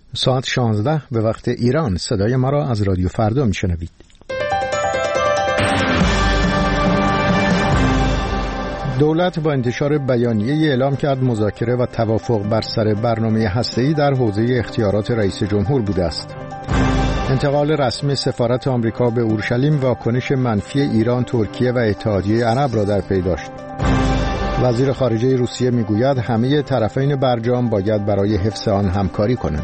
ساعت 16 به وقت ایران. صدای ما را از رادیو فردا میشنوید. دولت با انتشار بیانیه‌ای اعلام کرد مذاکره و توافق بر سر برنامه هسته‌ای در حوزه اختیارات رئیس جمهور بوده است. انتقال رسمی سفارت آمریکا به اورشلیم واکنش منفی ایران، ترکیه و اتحادیه عرب را در پی داشت. وزیر خارجه روسیه میگوید همه طرفین برجام باید برای حفظ آن همکاری کنند.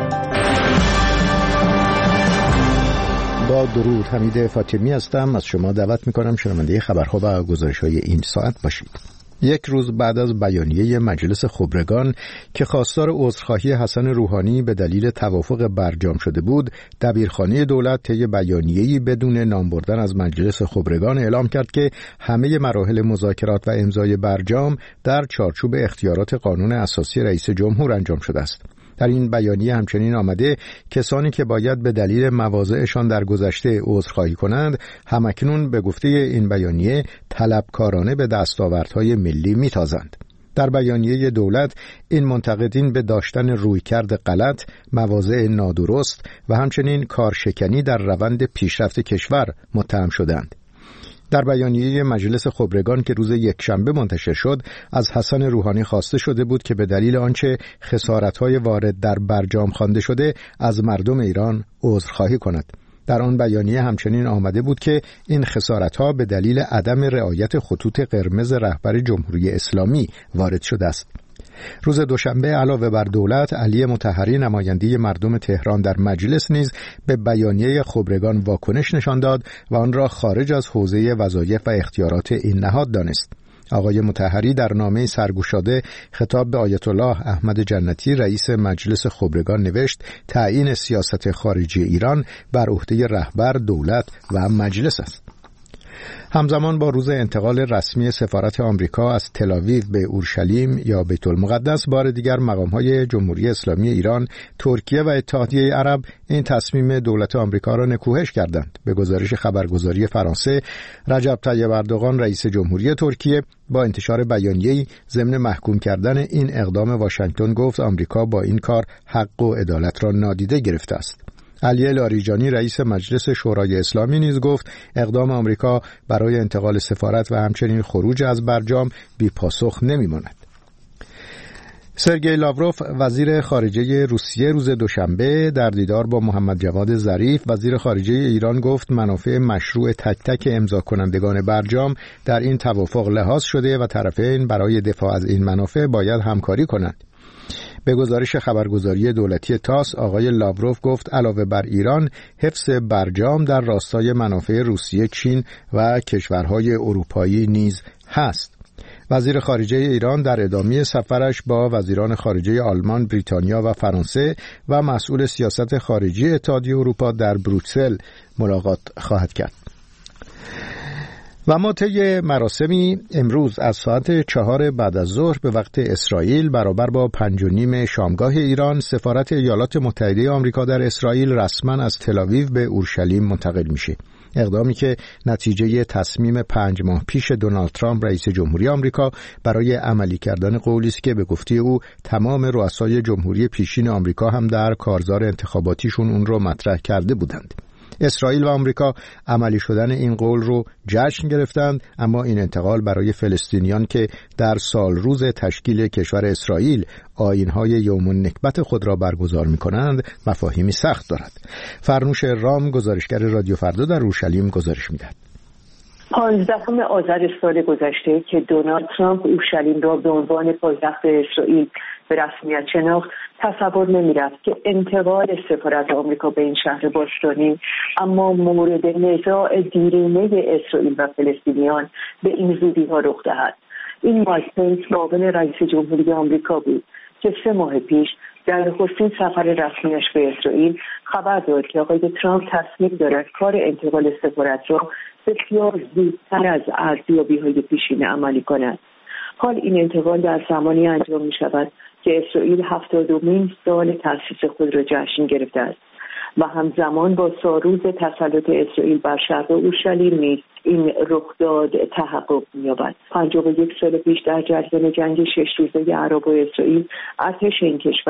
با درود، حمید فاطمی هستم. از شما دعوت میکنم شنونده خبرها و گزارش‌های این ساعت باشید. یک روز بعد از بیانیه مجلس خبرگان که خواستار عذرخواهی حسن روحانی به دلیل توافق برجام شده بود، دبیرخانه دولت طی بیانیه‌ای بدون نام بردن از مجلس خبرگان اعلام کرد که همه مراحل مذاکرات و امضای برجام در چارچوب اختیارات قانون اساسی رئیس جمهور انجام شده است. در این بیانیه همچنین آمده کسانی که باید به دلیل مواضعشان در گذشته عذرخواهی کنند، همکنون به گفته این بیانیه طلبکارانه به دستاوردهای ملی میتازند. در بیانیه دولت این منتقدین به داشتن رویکرد غلط، مواضع نادرست و همچنین کارشکنی در روند پیشرفت کشور متهم شدند. در بیانیه مجلس خبرگان که روز یکشنبه منتشر شد، از حسن روحانی خواسته شده بود که به دلیل آنچه خسارت‌های وارد در برجام خوانده شده از مردم ایران عذرخواهی کند. در آن بیانیه همچنین آمده بود که این خسارت‌ها به دلیل عدم رعایت خطوط قرمز رهبر جمهوری اسلامی وارد شده است. روز دوشنبه علاوه بر دولت، علی مطهری نماینده مردم تهران در مجلس نیز به بیانیه خبرگان واکنش نشان داد و آن را خارج از حوزه وظایف و اختیارات این نهاد دانست. آقای مطهری در نامه سرگشاده خطاب به آیت الله احمد جنتی رئیس مجلس خبرگان نوشت تعیین سیاست خارجی ایران بر عهده رهبر دولت و مجلس است. همزمان با روز انتقال رسمی سفارت آمریکا از تل‌آویو به اورشلیم یا بیت المقدس، بار دیگر مقام‌های جمهوری اسلامی ایران، ترکیه و اتحادیه عرب این تصمیم دولت آمریکا را نکوهش کردند. به گزارش خبرگزاری فرانسه، رجب طیب اردوغان رئیس جمهوری ترکیه با انتشار بیانیه‌ای ضمن محکوم کردن این اقدام واشنگتن گفت آمریکا با این کار حق و عدالت را نادیده گرفته است. علی لاریجانی رئیس مجلس شورای اسلامی نیز گفت اقدام آمریکا برای انتقال سفارت و همچنین خروج از برجام بی پاسخ نمی‌ماند. سرگئی لاوروف وزیر خارجه روسیه روز دوشنبه در دیدار با محمد جواد ظریف وزیر خارجه ایران گفت منافع مشروع تک تک امضا کنندگان برجام در این توافق لحاظ شده و طرفین برای دفاع از این منافع باید همکاری کنند. به گزارش خبرگزاری دولتی تاس، آقای لاوروف گفت علاوه بر ایران، حفظ برجام در راستای منافع روسیه، چین و کشورهای اروپایی نیز هست. وزیر خارجه ایران در ادامه سفرش با وزیران خارجه آلمان، بریتانیا و فرانسه و مسئول سیاست خارجی اتحادیه اروپا در بروکسل ملاقات خواهد کرد. و ما طی مراسمی امروز از ساعت 4 بعد از ظهر به وقت اسرائیل برابر با 5:30 شامگاه ایران، سفارت ایالات متحده آمریکا در اسرائیل رسما از تل‌آویو به اورشلیم منتقل میشه. اقدامی که نتیجه تصمیم 5 ماه پیش دونالد ترامپ رئیس جمهوری آمریکا برای عملی کردن قولی است که به گفته او تمام رؤسای جمهوری پیشین آمریکا هم در کارزار انتخاباتیشون اون رو مطرح کرده بودند. اسرائیل و آمریکا عملی شدن این قول رو جشن گرفتند، اما این انتقال برای فلسطینیان که در سال روز تشکیل کشور اسرائیل آیین‌های یوم النکبت خود را برگزار می‌کنند مفاهیمی سخت دارد. فرنوش رام گزارشگر رادیو فردا در اورشلیم گزارش می‌دهد. 15 آذر سال گذشته که دونالد ترامپ اورشلیم را به عنوان پایتخت اسرائیل به رسمیت شناخت، تصور نمی‌رفت که انتقال سفارت آمریکا به این شهر باستانی اما مورد نزاع دیرینه اسرائیل و فلسطینیان به این زودی‌ها رخ دهد. این مایک پنس معاون رئیس جمهوری آمریکا بود که 3 ماه پیش در نخستین سفر رسمیش به اسرائیل خبر داد که آقای ترامپ تصمیم دارد کار انتقال سفارت را بسیار زودتر از ارزیابی‌های پیشین عملی کند. حال این انتقال در زمانی انجام می شود که اسرائیل 70مین سال تأسیس خود را جشن گرفته است و همزمان با سالروز تسلط اسرائیل بر شهر اورشلیم نیز این رخداد تحقق می‌یابد. 51 سال پیش در جریان جنگ 6 روزه عرب و اسرائیل، ارتش این کشور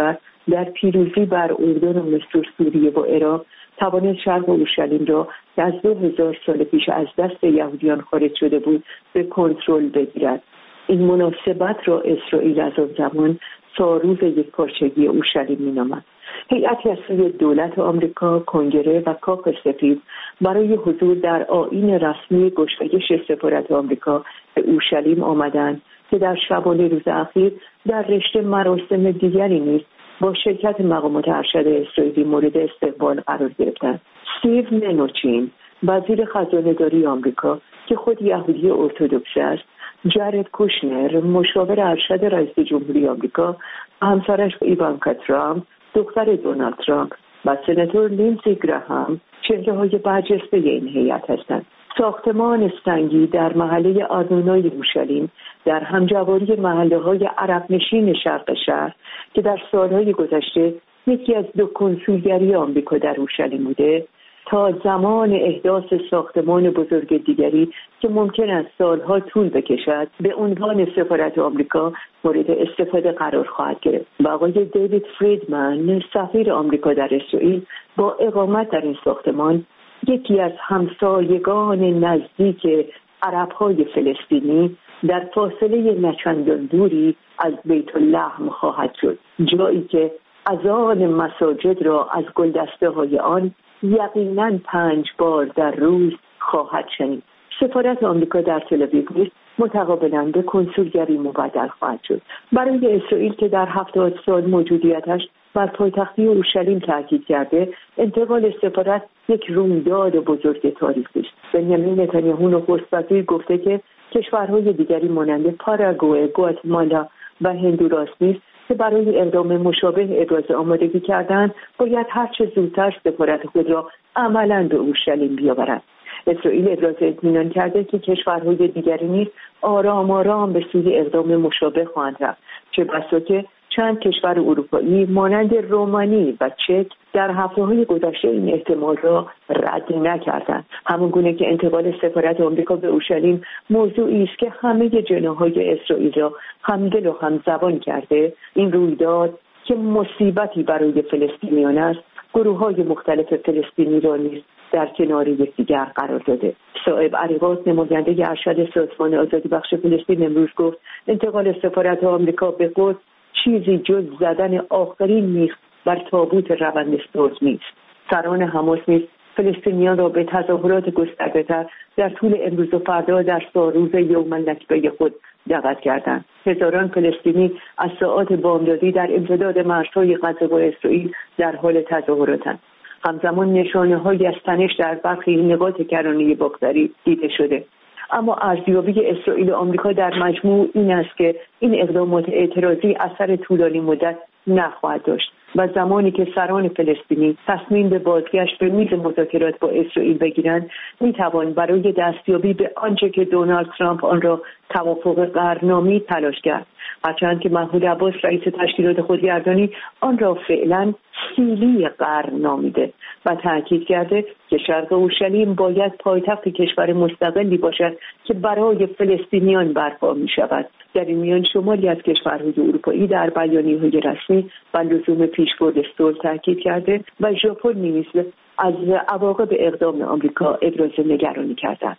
در پیروزی بر اردن و مصر، سوریه و عراق توانست شرق اورشلیم را که از 2000 سال پیش از دست یهودیان خارج شده بود به کنترل بگیرد. این مناسبت را اسرائیل از آن زمان سالروز یکپارچگی اورشلیم می‌نامد. هیئتی از سوی دولت آمریکا، کنگره و کاخ سفید برای حضور در آیین رسمی گشایش سفارت آمریکا به اورشلیم آمدند که در شبانه روز اخیر در رشته مراسم دیگری نیز با شرکت مقامات ارشد اسرائیلی مورد استقبال قرار گرفتند. استیو منوچین، وزیر خزانه‌داری آمریکا که خود یهودی ارتدوکس است، جارد کوشنر، مشاور ارشد رئیس جمهوری آمریکا، همسرش ایوانکا ترامپ، دختر دونالد ترامپ و سناتور لینزی گراهام چهره‌های برجسته این هیئت هستند. ساختمان سنگی در محله آدونای اورشلیم در همجواری محله‌های عرب نشین شرق شهر که در سالهای گذشته یکی از دو کنسولگری آمریکا در اورشلیم بوده، تا زمان احداث ساختمان بزرگ دیگری که ممکن است سالها طول بکشد به عنوان سفارت آمریکا مورد استفاده قرار خواهد گرفت. و آقای دیوید فریدمن، سفیر آمریکا در اسرائیل، با اقامت در این ساختمان یکی از همسایگان نزدیک عرب‌های فلسطینی در فاصله نچندان دوری از بیت اللحم خواهد شد، جایی که اذان مساجد را از گلدسته‌های آن یقیناً 5 بار در روز خواهد شنید. سفارت آمریکا در تل‌آویو نیز متقابلاً به کنسولگری مبدل خواهد شد. برای اسرائیل که در 70 سال موجودیتش بر پایتختی اورشلیم تاکید کرده، انتقال سفارت یک رویداد بزرگ تاریخی است. بنیامین نتانیاهو نخست وزیر گفته که کشورهای دیگری مانند پاراگوئه، گواتمالا و هندوراس نیز که برای اقدام مشابه ابراز آمادگی کردند باید هرچه زودتر سفارت خود را عملاً به اورشلیم بیاورند. اسرائیل ابراز اطمینان کرده که کشورهای دیگری نیز آرام آرام به سوی اقدام مشابه خواهند رفت، چه بسا که چند کشور اروپایی مانند رومانی و چک در هفته‌های گذشته این احتمال را رد نکردند. همون گونه که انتقال سفارت آمریکا به اورشلیم موضوعی است که همه جناح‌های اسرائیل را همدل و همزبان کرده، این رویداد که مصیبتی برای فلسطینیان است، گروه‌های مختلف فلسطینی را نیز در کنار یکدیگر قرار داده. صاحب عریقات، نماینده ارشد سازمان آزادی بخش فلسطین، امروز گفت انتقال سفارت آمریکا به قدس چیزی جز زدن آخرین میخ بر تابوت روند صلح نیست. سران حماس نیز فلسطینیان را به تظاهرات گسترده‌تر در طول امروز و فردا در سالروز یوم النکبه خود دعوت کردند. هزاران فلسطینی از ساعات بامدادی در امتداد مرزهای غزه و اسرائیل در حال تظاهراتند. همزمان نشانه‌هایی از تنش در برخی نقاط کرانه باختری دیده شده. اما ارزیابی اسرائیل و آمریکا در مجموع این است که این اقدامات اعتراضی اثر طولانی مدت نخواهد داشت و زمانی که سران فلسطینی تصمیم به بازگشت به میز مذاکرات با اسرائیل بگیرند، میتوان برای دستیابی به آنچه که دونالد ترامپ آن را توافق قرنامی تلاش کرد، هرچند که محمود عباس رئیس تشکیلات خودگردانی آن را فعلا سیلی قرن نامیده و تاکید کرده که شرق اورشلیم باید پایتخت کشور مستقلی باشد که برای فلسطینیان برپا می شود. در این میان شمالی از کشورهای اروپایی در بیانیه‌های رسمی و لزوم پیشبرد صلح تاکید کرده و ژاپن نیز از عواقب اقدام آمریکا ابراز نگرانی کرده.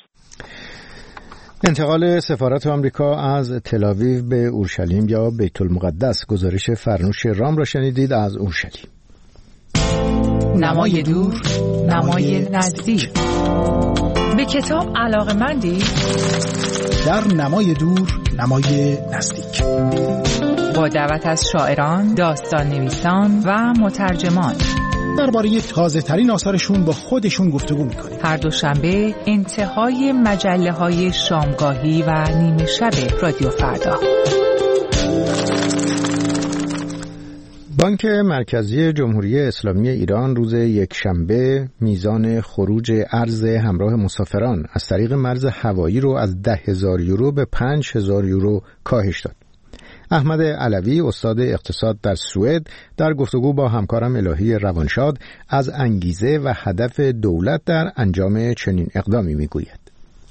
انتقال سفارت آمریکا از تل‌آویو به اورشلیم یا بیت المقدس، گزارش فرنوش رام را شنیدید از اورشلیم. نمای دور، نمای نزدیک. به کتاب علاقه‌مندی؟ در نمای دور، نمای نزدیک. با دعوت از شاعران، داستان نویسان و مترجمان درباره تازه ترین آثارشون با خودشون گفتگو میکنیم. هر دوشنبه انتهای مجله‌های شامگاهی و نیمه شب رادیو فردا. بانک مرکزی جمهوری اسلامی ایران روز یکشنبه میزان خروج ارز همراه مسافران از طریق مرز هوایی رو از 10,000 یورو به 5,000 یورو کاهش داد. احمد علوی، استاد اقتصاد در سوئد، در گفتگو با همکارم الهی روانشاد از انگیزه و هدف دولت در انجام چنین اقدامی میگوید.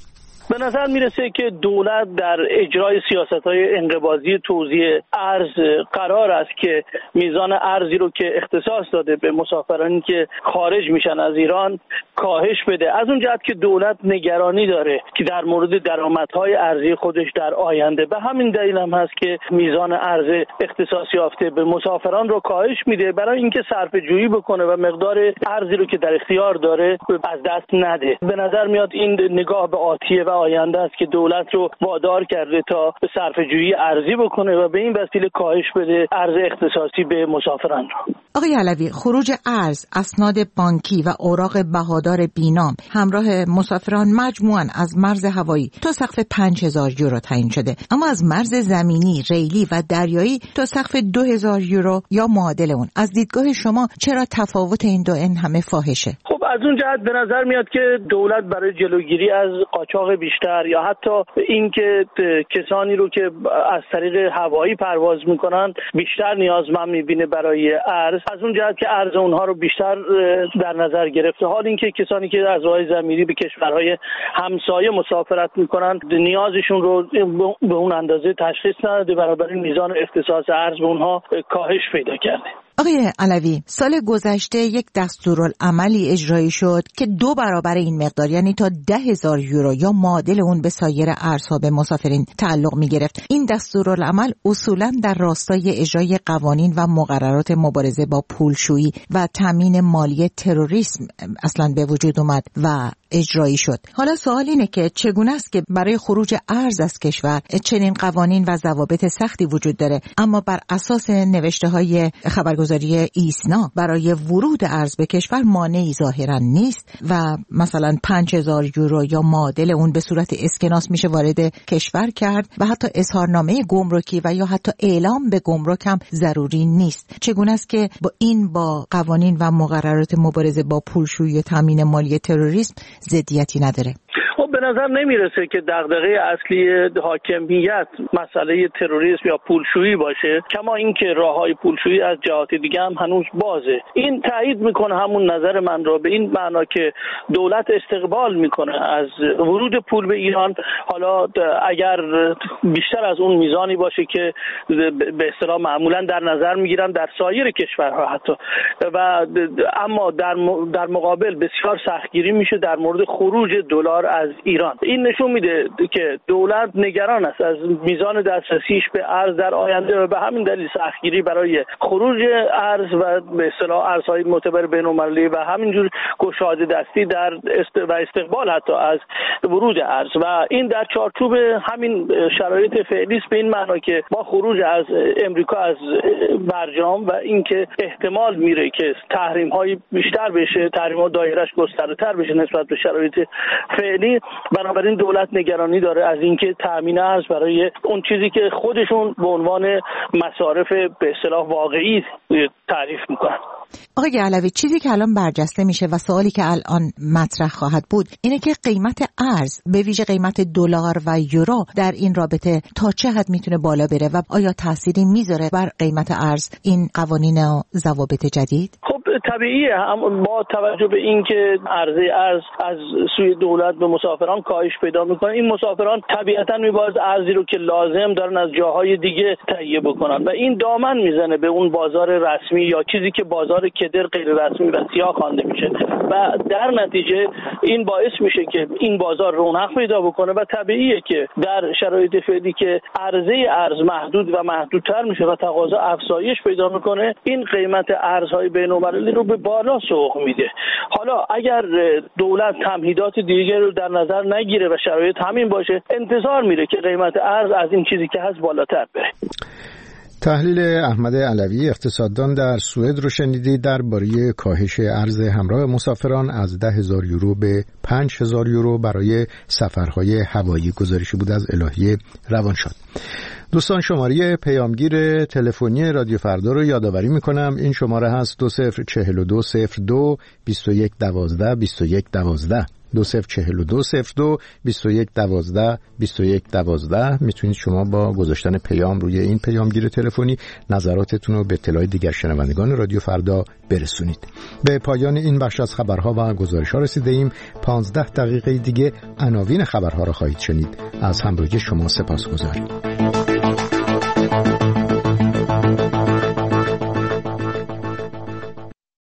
به نظر میرسه که دولت در اجرای سیاست‌های انقباضی توزیع ارز قرار است که میزان ارزی رو که اختصاص داده به مسافرانی که خارج میشن از ایران کاهش بده. از اون جهت که دولت نگرانی داره که در مورد درآمدهای ارزی خودش در آینده، به همین دلیل هم هست که میزان ارز اختصاص یافته به مسافران رو کاهش میده برای اینکه صرفه‌جویی بکنه و مقدار ارزی رو که در اختیار داره از دست نده. به نظر میاد این نگاه به آتیه و آینده است که دولت رو وادار کرده تا صرفه‌جویی ارزی بکنه و به این وسیله کاهش بده ارز اختصاصی به مسافران رو. آقای علوی، خروج ارز، اسناد بانکی و اوراق بهادار بینام همراه مسافران مجموعاً از مرز هوایی تا سقف 5000 یورو تعیین شده، اما از مرز زمینی، ریلی و دریایی تا سقف 2000 یورو یا معادل اون. از دیدگاه شما چرا تفاوت این دو این همه فاحشه؟ خب از اون جهت به نظر میاد که دولت برای جلوگیری از قاچاق بیشتر یا حتی اینکه کسانی رو که از طریق هوایی پرواز میکنن بیشتر نیازمند میبینه برای ارز، از اون جهت که ارز اونها رو بیشتر در نظر گرفته. حال اینکه کسانی که از راههای زمینی به کشورهای همسایه مسافرت میکنن نیازشون رو به اون اندازه تشخیص نداده، بنابراین میزان اختصاص ارز به اونها کاهش پیدا کرده. آقای علوی، سال گذشته یک دستورالعملی اجرایی شد که 2 برابر این مقدار، یعنی تا 10,000 یورو یا معادل اون به سایر ارزها به مسافرین تعلق می گرفت. این دستورالعمل اصولاً در راستای اجرای قوانین و مقررات مبارزه با پولشویی و تامین مالی تروریسم اصلاً به وجود اومد و اجرایی شد. حالا سوال اینه که چگونه است که برای خروج ارز از کشور چنین قوانین و ضوابط سختی وجود داره، اما بر اساس نوشته‌های خبرگزاری ایسنا برای ورود ارز به کشور مانعی ظاهرا نیست و مثلا 5000 یورو یا معادل اون به صورت اسکناس میشه وارد کشور کرد و حتی اظهارنامه گمرکی و یا حتی اعلام به گمرک هم ضروری نیست. چگونه است که با قوانین و مقررات مبارزه با پولشویی و تامین مالی تروریسم ضدیتی نداره؟ خب به نظر نمیرسه که دغدغه اصلی حاکمیت مسئله تروریسم یا پولشویی باشه، کما اینکه راههای پولشویی از جهات دیگه هم هنوز بازه. این تایید میکنه همون نظر من را به این معنا که دولت استقبال میکنه از ورود پول به ایران، حالا اگر بیشتر از اون میزانی باشه که به اصطلاح معمولا در نظر میگیرن در سایر کشورها حتی، و اما در مقابل بسیار سختگیری میشه در مورد خروج دلار از ایران. این نشون میده که دولت نگران است از میزان دسترسیش به ارز در آینده و به همین دلیل سختگیری برای خروج ارز و به اصطلاح ارزهای معتبر بین‌المللی و همینجور گشاده دستی و استقبال حتی از ورود ارز، و این در چارچوب همین شرایط فعلی است، به این معنا که با خروج از امریکا از برجام و اینکه احتمال میره که تحریم‌های بیشتر بشه، تحریم‌ها دایره‌اش گسترده‌تر بشه نسبت به شرایط فعلی، بنابراین دولت نگرانی داره از اینکه تامین ارز برای اون چیزی که خودشون به عنوان مصارف به اصطلاح واقعی تعریف میکنن. آقای علوی، چیزی که الان برجسته میشه و سوالی که الان مطرح خواهد بود اینه که قیمت ارز به ویژه قیمت دلار و یورو در این رابطه تا چه حد میتونه بالا بره و آیا تأثیری میذاره بر قیمت ارز این قوانین و ضوابط جدید؟ خب طبیعیه، با توجه به اینکه عرضه ارز از سوی دولت به مسافران کاهش پیدا میکنه، این مسافران طبیعتاً میباید ارزی رو که لازم دارن از جاهای دیگه تهیه بکنن و این دامن میزنه به اون بازار رسمی یا چیزی که بازار کدر غیر رسمی و سیاه خوانده میشه و در نتیجه این باعث میشه که این بازار رونق پیدا بکنه و طبیعیه که در شرایط فعلی که عرضه ارز محدود و محدودتر میشه و تقاضا افزایش پیدا میکنه، این قیمت ارزهای بین‌المللی رو به بالا سوق میده. حالا اگر دولت تمهیدات دیگه رو در نظر نگیره و شرایط همین باشه، انتظار میره که قیمت ارز از این چیزی که هست بالاتر بره. تحلیل احمد علوی اقتصاددان در سوئد رو شنیدید درباره کاهش ارز همراه مسافران از 10,000 یورو به 5,000 یورو برای سفرهای هوایی. گزارشی بود از الهی روانشاد. دوستان، شماره پیامگیر تلفنی رادیو فردا رو یادآوری میکنم. این شماره هست 204202 2112 2112 204202 2112 2112. میتونید شما با گذاشتن پیام روی این پیامگیر تلفنی نظراتتون رو به اطلاع دیگر شنوندگان رادیو فردا برسونید. به پایان این بخش از خبرها و گزارش‌ها رسیده ایم. 15 دقیقه دیگه عناوین خبرها را خواهید شنید. از همراهی شما سپاسگزاریم.